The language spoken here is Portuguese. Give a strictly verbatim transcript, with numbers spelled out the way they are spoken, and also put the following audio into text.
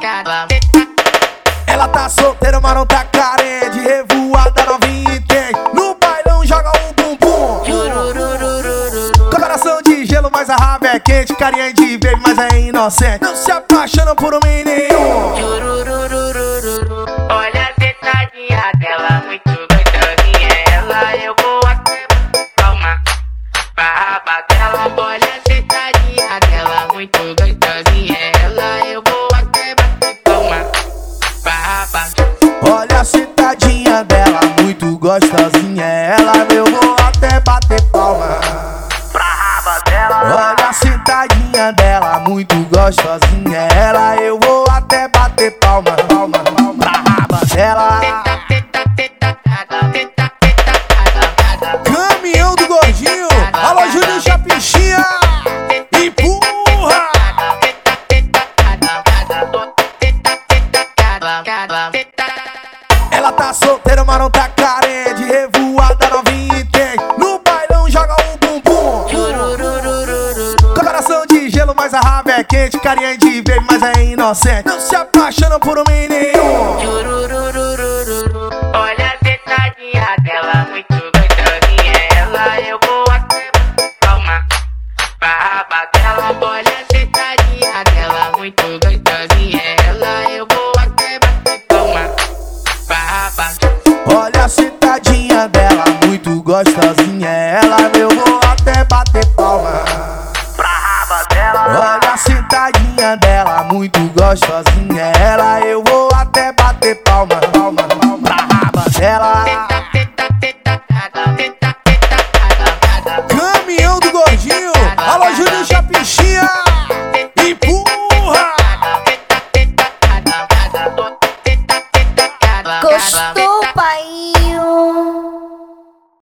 Ela tá solteira, mas não tá carente. Revoada novinha e tem. No bailão joga o bumbum. Com coração de gelo, mas a raba é quente. Carinha de baby, mas é inocente. Não se apaixona por um menino. Olha a sentadinha dela, muito gostosinha. Ela eu vou até palma pra raba dela. Olha a sentadinha dela, muito gostosinha. Ela eu vou até bater palma pra raba. Olha a sentadinha dela, muito gostosinha. Ela eu vou até bater palma Pra raba dela. Olha a sentadinha dela, muito gostosinha. Ela eu vou até bater palma, palma, palma pra raba dela. Caminhão do Gordinho, alô Júnior Chapichinha, empurra! Ela tá solteira, mas não tá carente. Revoada novinha e tem. No bailão joga o bumbum. Com coração de gelo, mas a raba é quente. Carinha de baby, mas é inocente. Não se apaixona por um menino. Olha a sentadinha dela, muito gostosinha. Ela eu vou até palma pra raba dela. Olha a sentadinha dela, muito gostosinha. Ela eu vou até bater palma pra raba. Olha a sentadinha dela, muito gostosinha. Ela eu vou até bater palma Pra raba dela. Olha a sentadinha dela, muito gostosinha. Ela eu vou até bater palma, palma, palma pra raba dela.